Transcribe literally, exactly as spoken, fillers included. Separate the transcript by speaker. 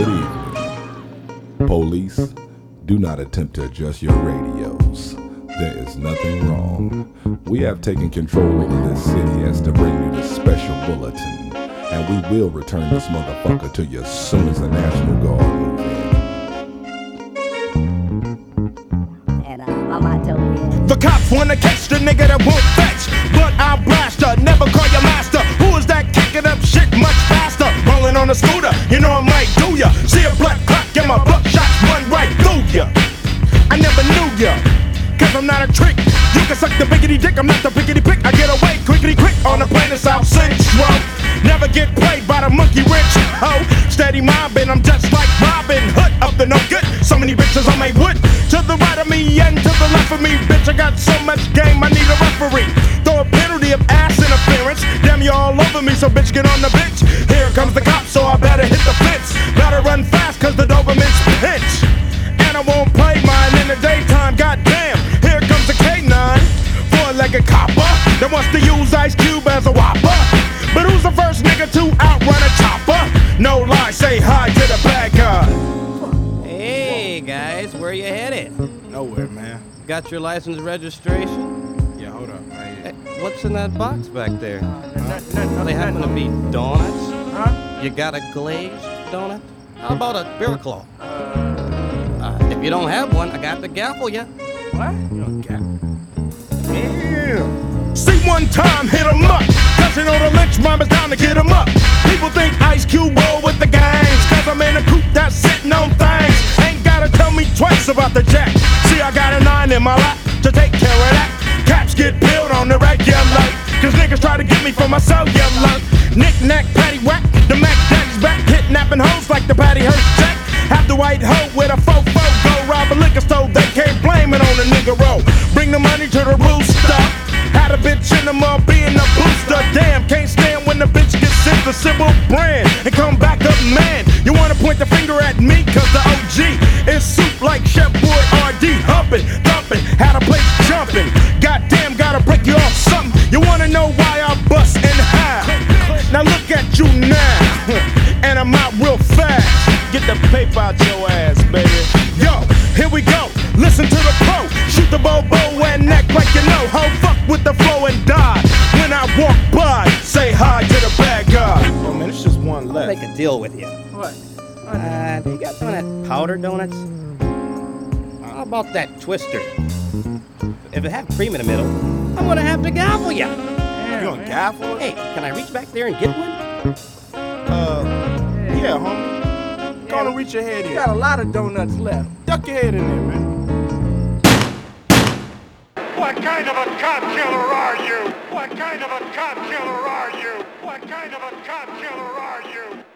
Speaker 1: Good evening. Police, do not attempt to adjust your radios. There is nothing wrong. We have taken control over this city as to bring you this special bulletin, and we will return this motherfucker to you as soon as the National Guard move in.
Speaker 2: And uh, Mama told me
Speaker 3: The cops wanna catch the nigga that won't fetch, but I'll blast her, never call your master. Who is that kicking up shit much faster? Rolling on a scooter, you know I might do ya. See a black clock and my buckshot run right through ya. I never knew ya, cause I'm not a trick. You can suck the biggity dick, I'm not the pickety pick. I get away quickity quick on the planet South Central. Never get played by the monkey wrench, ho. Steady mobbing, I'm just like Robin Hood. Up to no good, so many bitches on my wood. To the right of me and to the left of me, bitch, I got so much game, I need a referee. Throw a penalty of ass interference. Damn, you all over me, so bitch, get on the bench. Here comes the cop, so I better hit the fence. Better run fast, cause the Doberman's pinch. And I won't play mine in the daytime, goddamn. Here comes the K nine, four-legged copper that wants to use Ice Cube as a whopper. But who's the first nigga to outrun a chopper? No lie, say hi to the bad guy.
Speaker 4: Hey guys, where you headed?
Speaker 5: Nowhere, man.
Speaker 4: Got your license registration?
Speaker 5: Yeah, hold up. Right here.
Speaker 4: Hey, what's in that box back there?
Speaker 5: Huh?
Speaker 4: Are they happen to be donuts?
Speaker 5: Huh?
Speaker 4: You got a glazed donut? How about a beer claw? Uh, if you don't have one, I got to gaffle you.
Speaker 5: What? You don't get
Speaker 3: Damn. See one time, hit 'em up. Cause you know the lynch mob is down to get 'em up. People think Ice Cube roll with the gangs, cause I'm in a coupe that's sitting on things. Ain't gotta tell me twice about the jack. See, I got a nine in my lap to take care of that. Caps get peeled on the regular, cause niggas try to get me for my cellular. Knick-knack, paddywhack, the Mac Daddy's back, kidnapping hoes like the Patty Hearst Jack. Have the white hoe with a fofo, go rob a liquor store, they can't blame it on a nigga roll. Bring the money to the rooster. Had a bitch in the mud being a booster. Damn, can't stand when the bitch gets sent the civil brand and come back up, man. You wanna point the finger at me, cause the O G is soup like Chef Boy R D. Humping, thumping, had a place jumping. Goddamn, gotta break you off something. You wanna know why I bust and how? Now look at you now, and I'm out real fast. Get the paper out your ass, baby. Yo, here we go. Listen to the pro. Shoot the bobo and neck like you know. Ho, fuck with the flow and die. When I walk by, say hi to the bad guy. Yo, man, it's just one
Speaker 4: I'll
Speaker 3: left.
Speaker 4: make a deal with you.
Speaker 5: What?
Speaker 4: Uh, you got some of that powder donuts? How about that twister? If it had cream in the middle, I'm gonna have to gaffle ya.
Speaker 5: You gonna gaffle?
Speaker 4: Hey, can I reach back there and get one?
Speaker 5: Uh, yeah, homie. Go on and reach your head
Speaker 6: You
Speaker 5: in.
Speaker 6: got a lot of donuts left.
Speaker 5: Duck your head in there, man.
Speaker 7: What kind of a cop killer are you? What kind of a cop killer are you? What kind of a cop killer are you?